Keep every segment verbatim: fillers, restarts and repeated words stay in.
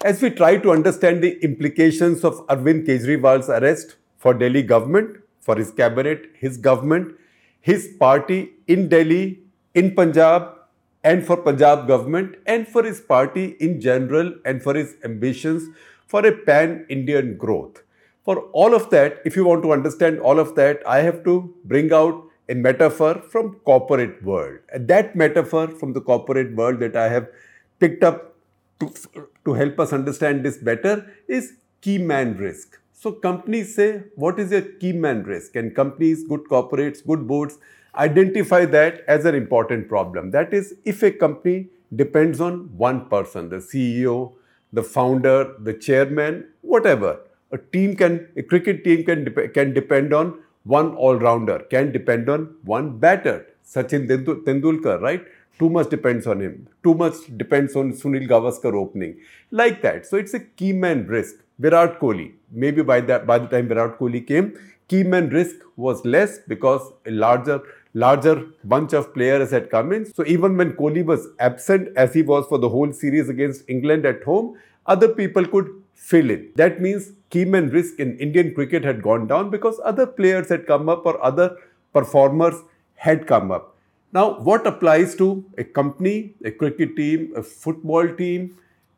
As we try to understand the implications of Arvind Kejriwal's arrest for Delhi government, for his cabinet, his government, his party in Delhi, in Punjab, and for Punjab government, and for his party in general, and for his ambitions for a pan-Indian growth. For all of that, if you want to understand all of that, I have to bring out a metaphor from corporate world. And that metaphor from the corporate world that I have picked up to, to help us understand this better is key man risk. So companies say, what is a key man risk? And companies, good corporates, good boards, identify that as an important problem. That is, if a company depends on one person, the C E O, the founder, the chairman, whatever. A team can, a cricket team can, dep- can depend on one all-rounder, can depend on one batter. Sachin Tendulkar, right? Too much depends on him. Too much depends on Sunil Gavaskar opening. Like that. So it's a key man risk. Virat Kohli, maybe by that by the time Virat Kohli came, key man risk was less because a larger larger bunch of players had come in. So even when Kohli was absent, as he was for the whole series against England at home, other people could fill in. That means key man risk in Indian cricket had gone down because other players had come up or other performers had come up. Now, what applies to a company, a cricket team, a football team,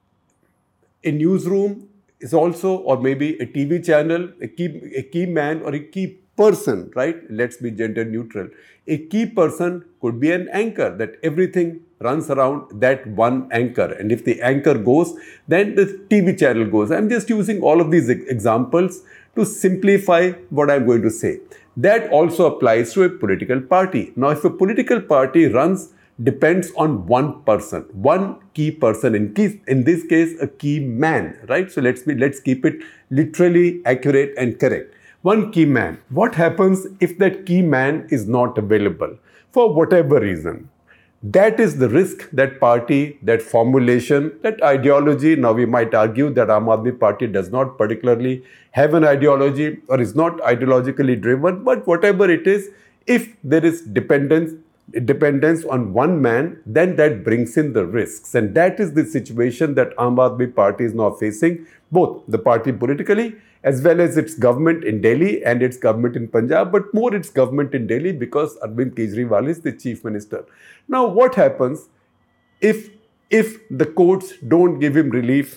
a newsroom is also, or maybe a T V channel, a key, a key man or a key person, right? Let's be gender neutral. A key person could be an anchor, that everything runs around that one anchor. And if the anchor goes, then the T V channel goes. I'm just using all of these examples to simplify what I'm going to say. That also applies to a political party. Now, if a political party runs, depends on one person, one key person, in, key, in this case, a key man, right? So let's be, let's keep it literally accurate and correct. One key man. What happens if that key man is not available for whatever reason? That is the risk that party, that formulation, that ideology. Now we might argue that Aam Aadmi Party does not particularly have an ideology or is not ideologically driven, but whatever it is, if there is dependence, dependence on one man, then that brings in the risks. And that is the situation that Aam Aadmi Party is now facing, both the party politically as well as its government in Delhi and its government in Punjab, but more its government in Delhi because Arvind Kejriwal is the chief minister. Now, what happens if, if the courts don't give him relief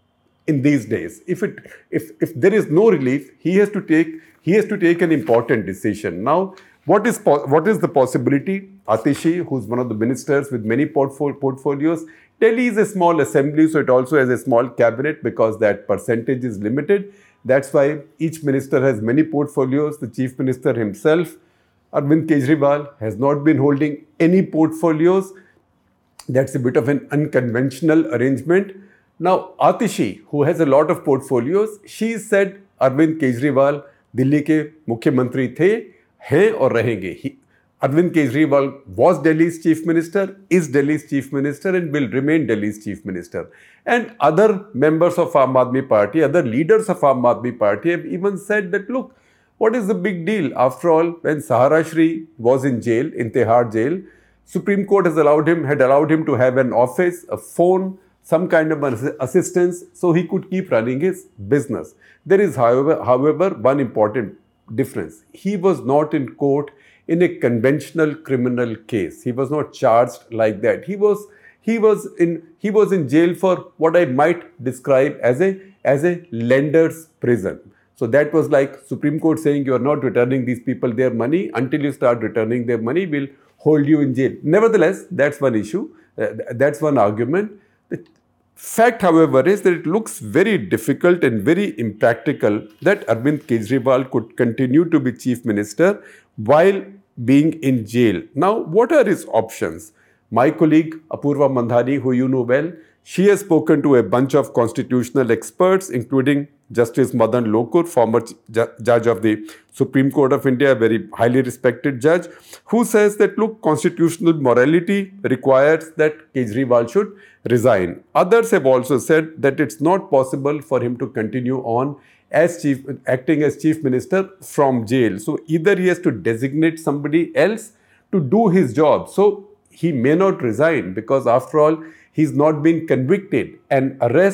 in these days? If, it, if, if there is no relief, he has to take, he has to take an important decision. Now, What is, what is the possibility? Atishi, who's one of the ministers with many portfol- portfolios, Delhi is a small assembly, so it also has a small cabinet because that percentage is limited. That's why each minister has many portfolios. The chief minister himself, Arvind Kejriwal, has not been holding any portfolios. That's a bit of an unconventional arrangement. Now, Atishi, who has a lot of portfolios, she said Arvind Kejriwal Delhi ke Mukhyamantri the, हैं और रहेंगे. He, Arvind Kejriwal was Delhi's chief minister, is Delhi's chief minister and will remain Delhi's chief minister. And other members of Aam Aadmi Party, other leaders of Aam Aadmi Party have even said that, look, what is the big deal? After all, when Sahara Shri was in jail, in Tihar jail, Supreme Court has allowed him, had allowed him to have an office, a phone, some kind of assistance, so he could keep running his business. There is, however, however, one important difference. He was not in court in a conventional criminal case. He was not charged like that. He was he was in he was in jail for what I might describe as a as a lender's prison. So that was like Supreme Court saying you are not returning these people their money. Until you start returning their money, we'll hold you in jail. Nevertheless, that's one issue. Uh, that's one argument. The fact, however, is that it looks very difficult and very impractical that Arvind Kejriwal could continue to be chief minister while being in jail. Now, what are his options? My colleague Apurva Mandhani, who you know well, she has spoken to a bunch of constitutional experts, including Justice Madan Lokur, former ju- judge of the Supreme Court of India, a very highly respected judge, who says that, look, constitutional morality requires that Kejriwal should resign. Others have also said that it's not possible for him to continue on as chief, acting as chief minister from jail. So either he has to designate somebody else to do his job. So he may not resign because after all, he's not been convicted. An arrest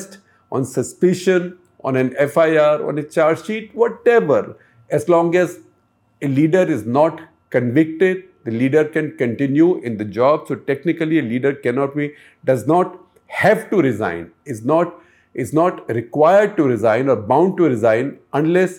on suspicion, on an F I R, on a charge sheet, whatever. As long as a leader is not convicted, the leader can continue in the job. So technically a leader cannot be, does not have to resign, is not, is not required to resign or bound to resign unless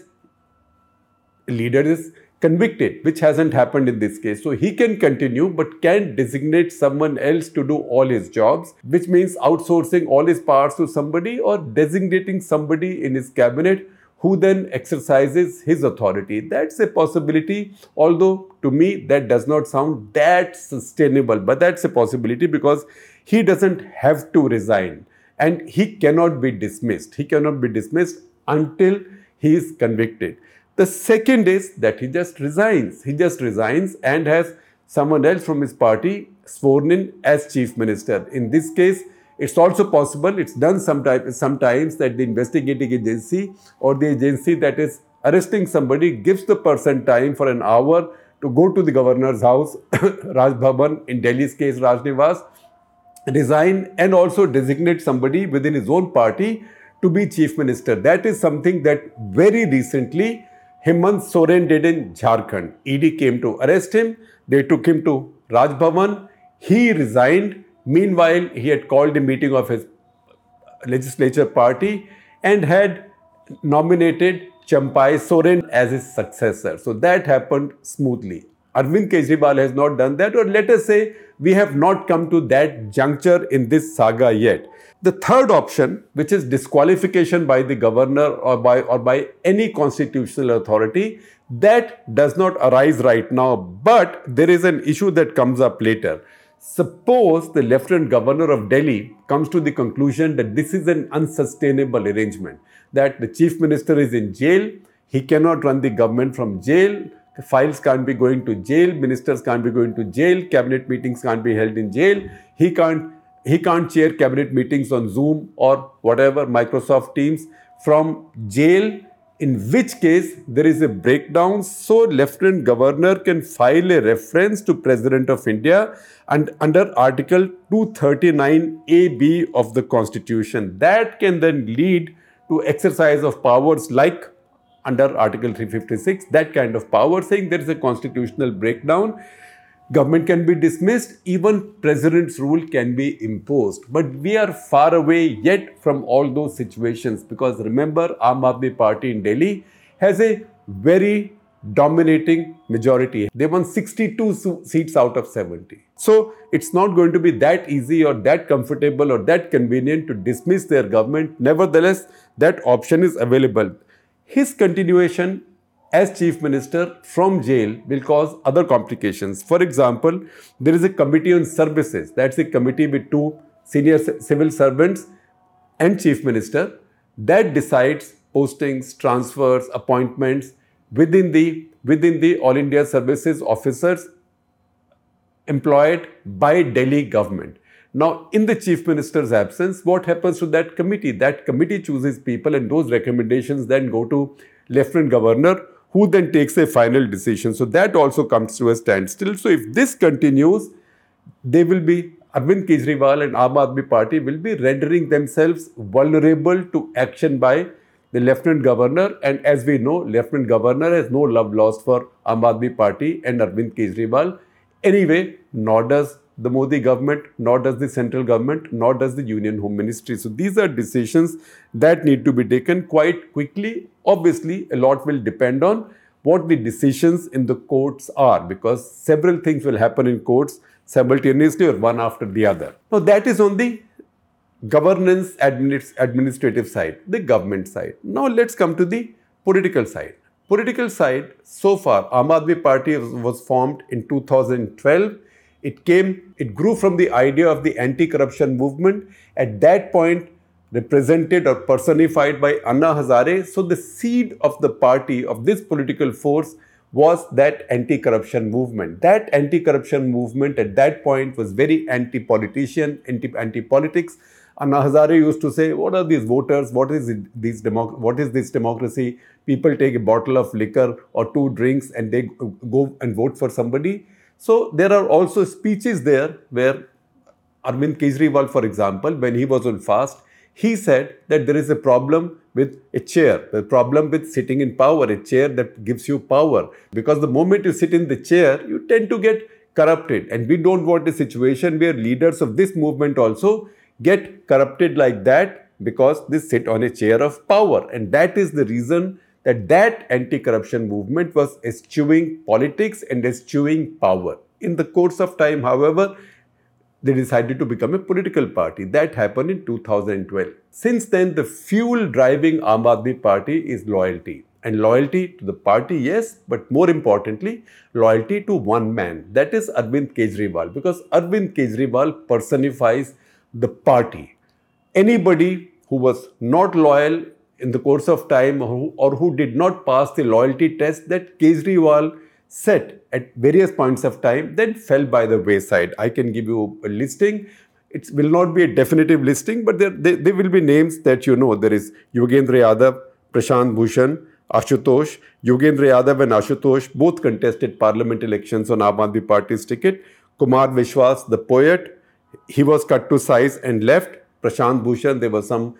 a leader is convicted, which hasn't happened in this case. So he can continue but can designate someone else to do all his jobs, which means outsourcing all his powers to somebody or designating somebody in his cabinet who then exercises his authority. That's a possibility, although to me that does not sound that sustainable, but that's a possibility because he doesn't have to resign and he cannot be dismissed. He cannot be dismissed until he is convicted. The second is that he just resigns. He just resigns and has someone else from his party sworn in as chief minister. In this case, it's also possible, it's done sometimes, sometimes that the investigating agency or the agency that is arresting somebody gives the person time for an hour to go to the governor's house, Raj Bhavan, in Delhi's case, Raj Nivas, resign and also designate somebody within his own party to be chief minister. That is something that very recently Hemant Soren did in Jharkhand. E D came to arrest him. They took him to Raj Bhavan. He resigned. Meanwhile, he had called a meeting of his legislature party and had nominated Champai Soren as his successor. So that happened smoothly. Arvind Kejriwal has not done that, or let us say we have not come to that juncture in this saga yet. The third option, which is disqualification by the governor or by, or by any constitutional authority, that does not arise right now, but there is an issue that comes up later. Suppose the Lieutenant Governor of Delhi comes to the conclusion that this is an unsustainable arrangement, that the Chief Minister is in jail, he cannot run the government from jail, files can't be going to jail, ministers can't be going to jail, cabinet meetings can't be held in jail, he can't, he can't chair cabinet meetings on Zoom or whatever, Microsoft Teams from jail, in which case there is a breakdown. So Lieutenant Governor can file a reference to President of India and under Article two thirty-nine A B of the Constitution. That can then lead to exercise of powers like under Article three fifty-six, that kind of power, saying there is a constitutional breakdown. Government can be dismissed, even President's rule can be imposed. But we are far away yet from all those situations because remember, Aam Aadmi Party in Delhi has a very dominating majority. They won sixty-two seats out of seventy. So it's not going to be that easy or that comfortable or that convenient to dismiss their government. Nevertheless, that option is available. His continuation as Chief Minister from jail will cause other complications. For example, there is a committee on services. That's a committee with two senior civil servants and Chief Minister that decides postings, transfers, appointments within the, within the All India Services officers employed by Delhi government. Now, in the Chief Minister's absence, what happens to that committee? That committee chooses people and those recommendations then go to Lieutenant Governor, who then takes a final decision. So that also comes to a standstill. So if this continues, they will be, Arvind Kejriwal and Aam Aadmi Party will be rendering themselves vulnerable to action by the Lieutenant Governor. And as we know, Lieutenant Governor has no love lost for Aam Aadmi Party and Arvind Kejriwal. Anyway, nor does the Modi government, nor does the central government, nor does the Union Home Ministry. So these are decisions that need to be taken quite quickly. Obviously, a lot will depend on what the decisions in the courts are because several things will happen in courts simultaneously or one after the other. Now that is on the governance administ administrative side, the government side. Now let's come to the political side. Political side, so far, Aam Aadmi Party was formed in two thousand twelve. It came, it grew from the idea of the anti-corruption movement, at that point represented or personified by Anna Hazare. So the seed of the party, of this political force, was that anti-corruption movement. That anti-corruption movement at that point was very anti-politician, anti-politics. Anna Hazare used to say, what are these voters? What is, it, these democ what is this democracy? People take a bottle of liquor or two drinks and they go and vote for somebody. So there are also speeches there where Arvind Kejriwal, for example, when he was on fast, He said that there is a problem with a chair, a problem with sitting in power, a chair that gives you power. Because the moment you sit in the chair, you tend to get corrupted. And we don't want a situation where leaders of this movement also get corrupted like that because they sit on a chair of power. And that is the reason that that anti-corruption movement was eschewing politics and eschewing power. In the course of time, however, they decided to become a political party. That happened in two thousand twelve. Since then, the fuel driving Aam Aadmi Party is loyalty. And loyalty to the party, yes, but more importantly, loyalty to one man. That is Arvind Kejriwal. Because Arvind Kejriwal personifies the party. Anybody who was not loyal in the course of time or who, or who did not pass the loyalty test that Kejriwal set at various points of time, then fell by the wayside. I can give you a listing. It will not be a definitive listing, but there, there, there will be names that you know. There is Yogendra Yadav, Prashant Bhushan, Ashutosh. Yogendra Yadav and Ashutosh both contested parliament elections on Aam Aadmi Party's ticket. Kumar Vishwas, the poet, he was cut to size and left. Prashant Bhushan, there was some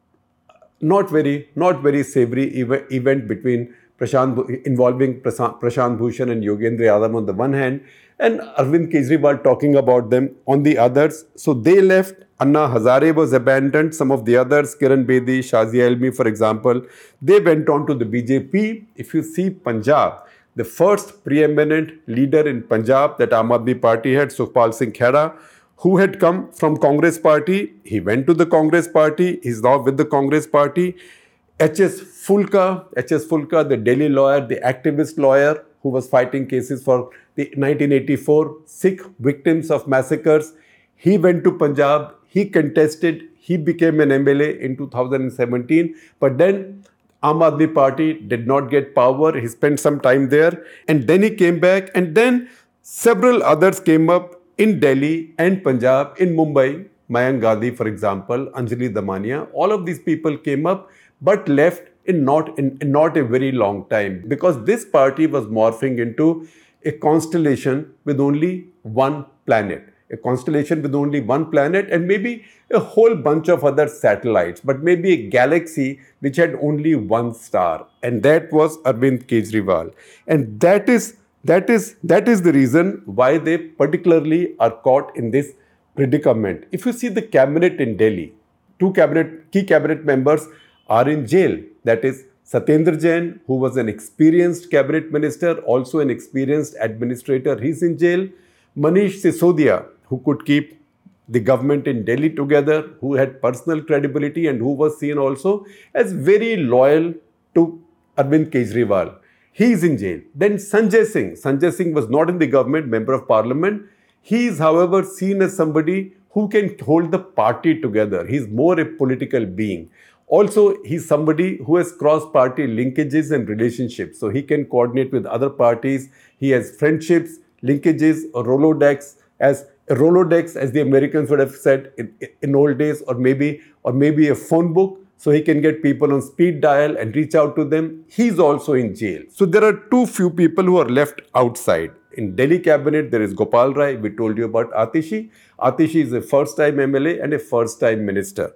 not very, not very savory ev- event between Prashant, involving Prashant, Prashant Bhushan and Yogendra Yadav on the one hand, and Arvind Kejriwal talking about them on the others. So they left. Anna Hazare was abandoned. Some of the others, Kiran Bedi, Shazia Elmi, for example, they went on to the B J P. If you see Punjab, the first preeminent leader in Punjab that Aam Aadmi Party had, Sukhpal Singh Khera, who had come from Congress Party. He went to the Congress Party. He's now with the Congress Party. H S Fulka, H S Fulka, the Delhi lawyer, the activist lawyer who was fighting cases for the nineteen eighty-four Sikh victims of massacres. He went to Punjab. He contested. He became an M L A in two thousand seventeen. But then Aam Aadmi Party did not get power. He spent some time there. And then he came back. And then several others came up in Delhi and Punjab, in Mumbai. Mayank Gandhi, for example, Anjali Damania. All of these people came up but left in not, in, in not a very long time, because this party was morphing into a constellation with only one planet. A constellation with only one planet and maybe a whole bunch of other satellites, but maybe a galaxy which had only one star. And that was Arvind Kejriwal. And that is, that is, that is the reason why they particularly are caught in this predicament. If you see the cabinet in Delhi, two cabinet, key cabinet members are in jail. That is Satyendra Jain, who was an experienced cabinet minister, also an experienced administrator. He's in jail. Manish Sisodia, who could keep the government in Delhi together, who had personal credibility and who was seen also as very loyal to Arvind Kejriwal. He is in jail. Then Sanjay Singh. Sanjay Singh was not in the government, member of parliament. He is, however, seen as somebody who can hold the party together. He's more a political being. Also, he's somebody who has cross-party linkages and relationships. So he can coordinate with other parties. He has friendships, linkages, a Rolodex, as a Rolodex, as the Americans would have said in, in old days, or maybe, or maybe a phone book. So he can get people on speed dial and reach out to them. He's also in jail. So there are too few people who are left outside. In Delhi cabinet, there is Gopal Rai. We told you about Atishi. Atishi is a first-time M L A and a first-time minister.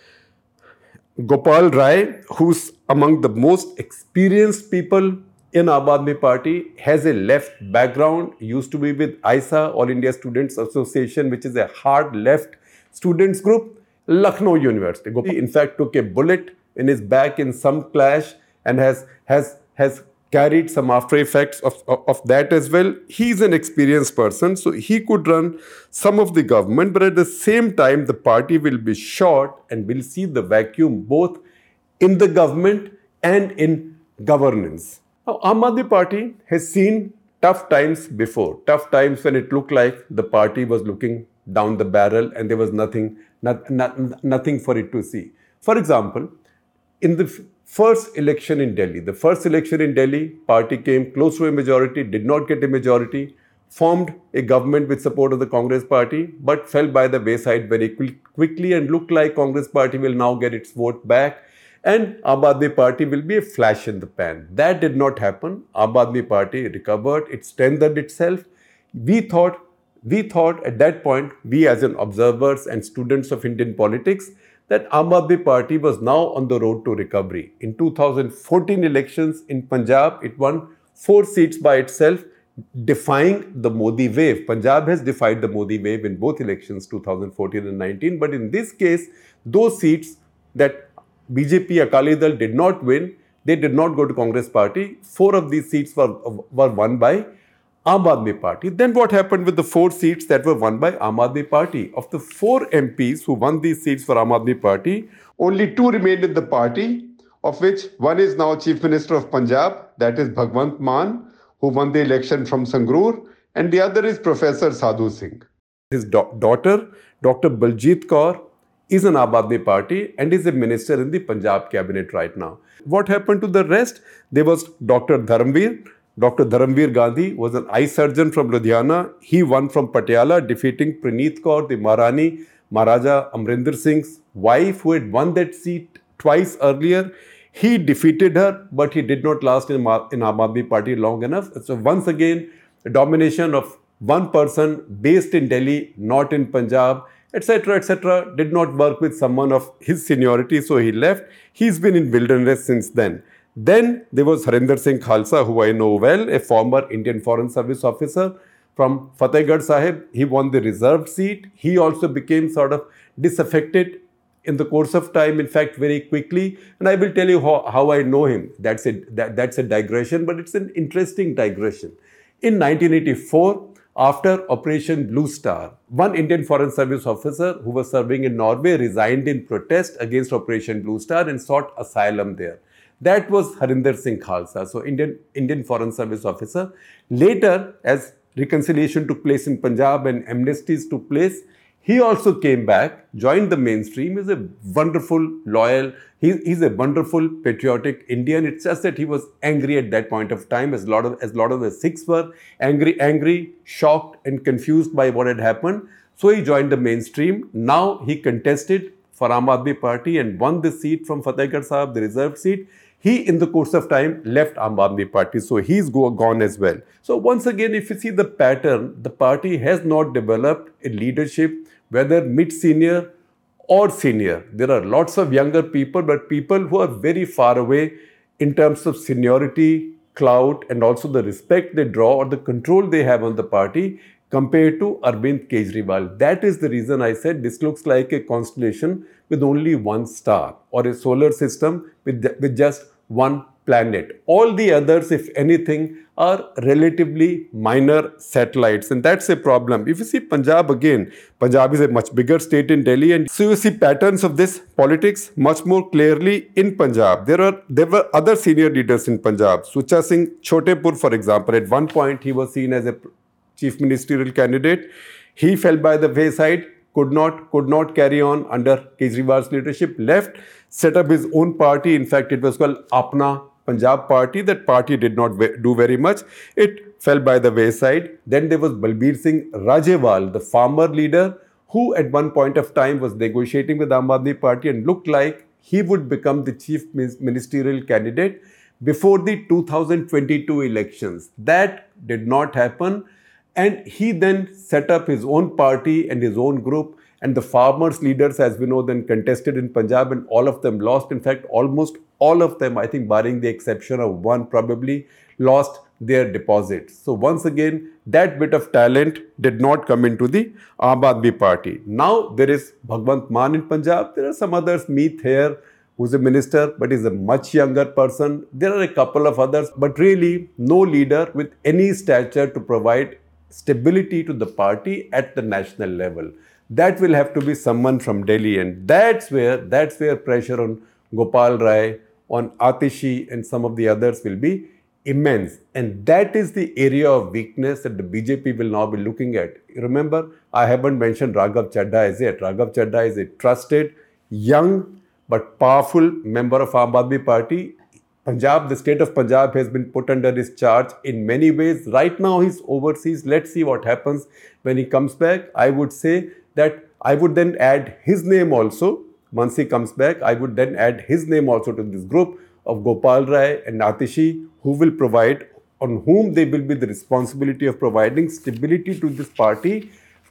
Gopal Rai, who's among the most experienced people in Aam Aadmi Party, has a left background, used to be with I S A, All India Students Association, which is a hard left students group, Lucknow University. Gopal, in fact, took a bullet in his back in some clash and has, has, has carried some after effects of, of, of that as well. He's an experienced person, so he could run some of the government, but at the same time, the party will be short and will see the vacuum both in the government and in governance. Now, Aam Aadmi Party has seen tough times before, tough times when it looked like the party was looking down the barrel and there was nothing, not, not, nothing for it to see. For example, in the first election in Delhi, the first election in Delhi, party came close to a majority, did not get a majority, formed a government with support of the Congress party, but fell by the wayside very quickly and looked like Congress party will now get its vote back and Aam Aadmi Party will be a flash in the pan. That did not happen. Aam Aadmi Party recovered, it strengthened itself. We thought, we thought at that point, we as an observers and students of Indian politics, that Aam Aadmi Party was now on the road to recovery. In two thousand fourteen elections in Punjab, it won four seats by itself, defying the Modi wave. Punjab has defied the Modi wave in both elections, two thousand fourteen and nineteen. But in this case, those seats that B J P Akali Dal did not win, they did not go to Congress Party. Four of these seats were, were won by Aam Aadmi Party. Then what happened with the four seats that were won by Aam Aadmi Party? Of the four M Ps who won these seats for Aam Aadmi Party, only two remained in the party, of which one is now Chief Minister of Punjab, that is Bhagwant Mann, who won the election from Sangrur, and the other is Professor Sadhu Singh. His da- daughter, Doctor Baljeet Kaur, is an Aam Aadmi Party and is a minister in the Punjab cabinet right now. What happened to the rest? There was Doctor Dharamveer. Doctor Dharamveer Gandhi was an eye surgeon from Ludhiana. He won from Patiala, defeating Praneet Kaur, the Maharani, Maharaja Amrinder Singh's wife, who had won that seat twice earlier. He defeated her, but he did not last in, in Aam Aadmi Party long enough. So once again, the domination of one person based in Delhi, not in Punjab, et cetera, et cetera, did not work with someone of his seniority, so he left. He's been in wilderness since then. Then there was Harinder Singh Khalsa, who I know well, a former Indian Foreign Service officer from Fatehgarh Sahib. He won the reserved seat. He also became sort of disaffected in the course of time, in fact, very quickly. And I will tell you how, how I know him. That's a, that, that's a digression, but it's an interesting digression. In nineteen eighty-four, after Operation Blue Star, one Indian Foreign Service officer who was serving in Norway resigned in protest against Operation Blue Star and sought asylum there. That was Harinder Singh Khalsa, so Indian, Indian Foreign Service officer. Later, as reconciliation took place in Punjab and amnesties took place, he also came back, joined the mainstream. He's a wonderful, loyal, he, he's a wonderful, patriotic Indian. It's just that he was angry at that point of time, as a lot of, as a lot of the Sikhs were angry, angry, shocked and confused by what had happened. So he joined the mainstream. Now he contested for Aam Aadmi Party and won the seat from Fatehgarh Sahib, the reserved seat. He, in the course of time, left Aam Aadmi Party, so he's go, gone as well. So once again, if you see the pattern, the party has not developed a leadership, whether mid-senior or senior. There are lots of younger people, but people who are very far away in terms of seniority, clout, and also the respect they draw or the control they have on the party compared to Arvind Kejriwal. That is the reason I said this looks like a constellation with only one star, or a solar system with, with just one planet. All the others, if anything, are relatively minor satellites, and that's a problem. If you see Punjab again, Punjab is a much bigger state in Delhi, and so you see patterns of this politics much more clearly in Punjab. There are there were other senior leaders in Punjab. Sucha Singh Chotepur, for example, at one point he was seen as a chief ministerial candidate. He fell by the wayside, could not could not carry on under Kejriwal's leadership, left, set up his own party. In fact, it was called Apna Punjab Party. That party did not do very much. It fell by the wayside. Then there was Balbir Singh Rajewal, the farmer leader, who at one point of time was negotiating with Aam Aadmi Party and looked like he would become the chief ministerial candidate before the two thousand twenty-two elections. That did not happen. And he then set up his own party and his own group. And the farmers' leaders, as we know, then contested in Punjab, and all of them lost. In fact, almost all of them, I think barring the exception of one, probably lost their deposits. So once again, that bit of talent did not come into the Aam Aadmi Party. Now there is Bhagwant Mann in Punjab. There are some others, Meet Hair, who's a minister, but is a much younger person. There are a couple of others, but really no leader with any stature to provide stability to the party at the national level. That will have to be someone from Delhi, and that's where that's where pressure on Gopal Rai, on Atishi and some of the others will be immense. And that is the area of weakness that the B J P will now be looking at. Remember, I haven't mentioned Raghav Chadha as yet. Raghav Chadha is a trusted, young but powerful member of Aam Aadmi Party. Punjab, the state of Punjab has been put under his charge in many ways. Right now he's overseas. Let's see what happens when he comes back. I would say that I would then add his name also. Once he comes back, I would then add his name also to this group of Gopal Rai and Atishi, who will provide, on whom they will be the responsibility of providing stability to this party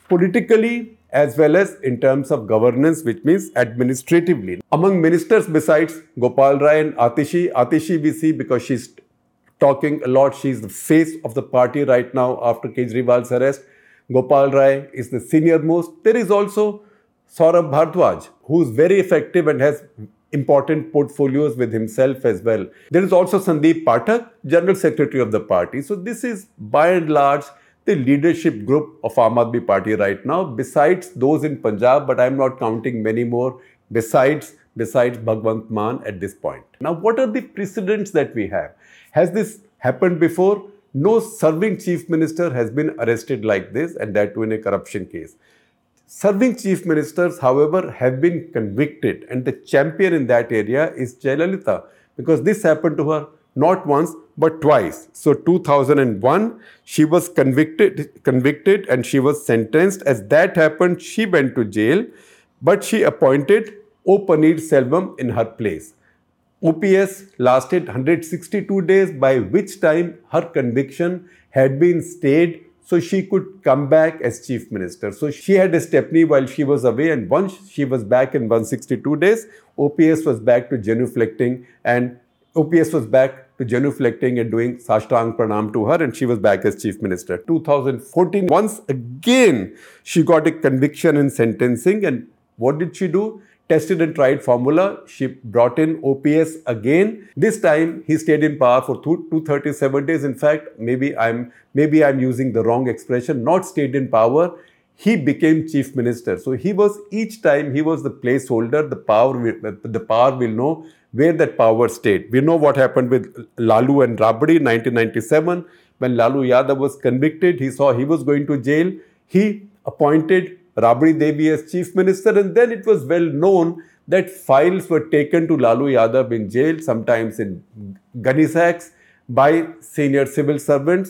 politically as well as in terms of governance, which means administratively. Among ministers besides Gopal Rai and Atishi, Atishi we see because she's talking a lot. She's the face of the party right now after Kejriwal's arrest. Gopal Rai is the senior most. There is also Saurabh Bhardwaj, who is very effective and has important portfolios with himself as well. There is also Sandeep Pathak, General Secretary of the party. So this is by and large the leadership group of Aam Aadmi Party right now, besides those in Punjab, but I'm not counting many more besides, besides Bhagwant Mann at this point. Now, what are the precedents that we have? Has this happened before? No serving chief minister has been arrested like this, and that too in a corruption case. Serving chief ministers, however, have been convicted, and the champion in that area is Jayalalitha, because this happened to her not once but twice. So two thousand one, she was convicted, convicted and she was sentenced. As that happened, she went to jail, but she appointed O. Paneerselvam in her place. O P S lasted one hundred sixty-two days, by which time her conviction had been stayed, so she could come back as chief minister. So she had a stepney while she was away, and once she was back in one hundred sixty-two days, O P S was back to genuflecting, and O P S was back to genuflecting and doing Sashtang Pranam to her, and she was back as chief minister. two thousand fourteen, once again, she got a conviction and sentencing, and what did she do? Tested and tried formula. She brought in O P S again. This time he stayed in power for two hundred thirty-seven days. In fact, maybe I'm maybe I'm using the wrong expression. Not stayed in power. He became chief minister. So he was each time he was the placeholder. The power will, the power will know where that power stayed. We know what happened with Lalu and Rabdi in nineteen ninety-seven. When Lalu Yadav was convicted, he saw he was going to jail. He appointed Rabdi Devi as chief minister, and then it was well known that files were taken to Lalu Yadav in jail, sometimes in gunny sacks, by senior civil servants.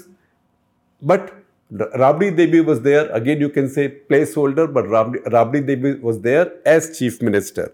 But Rabdi Devi was there. Again, you can say placeholder, but Rabdi, Rabdi Devi was there as chief minister.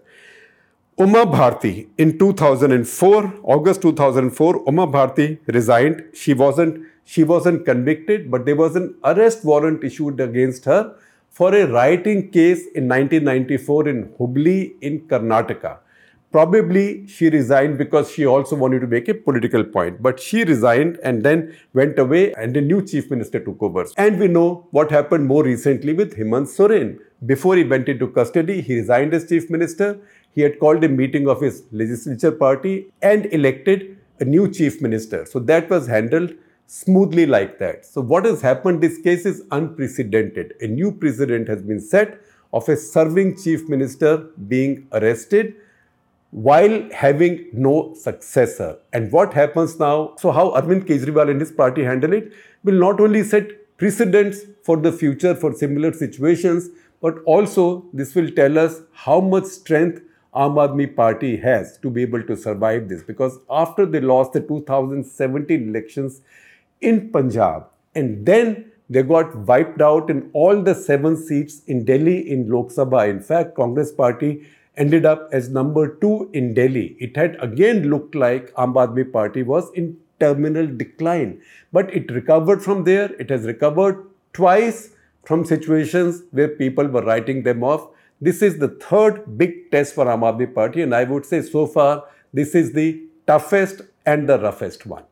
Uma Bharti in two thousand four, August two thousand four, Uma Bharti resigned. She wasn't, she wasn't convicted, but there was an arrest warrant issued against her for a rioting case in nineteen ninety-four in Hubli in Karnataka. Probably she resigned because she also wanted to make a political point. But she resigned and then went away, and a new chief minister took over. And we know what happened more recently with Hemant Soren. Before he went into custody, he resigned as chief minister. He had called a meeting of his legislature party and elected a new chief minister. So that was handled smoothly like that. So what has happened, this case is unprecedented. A new precedent has been set of a serving chief minister being arrested while having no successor. And what happens now? So how Arvind Kejriwal and his party handle it will not only set precedents for the future for similar situations, but also this will tell us how much strength Aam Aadmi Party has to be able to survive this. Because after they lost the two thousand seventeen elections in Punjab, and then they got wiped out in all the seven seats in Delhi in Lok Sabha. In fact, Congress Party ended up as number two in Delhi. It had again looked like Aam Aadmi Party was in terminal decline. But it recovered from there. It has recovered twice from situations where people were writing them off. This is the third big test for Aam Aadmi Party, and I would say so far this is the toughest and the roughest one.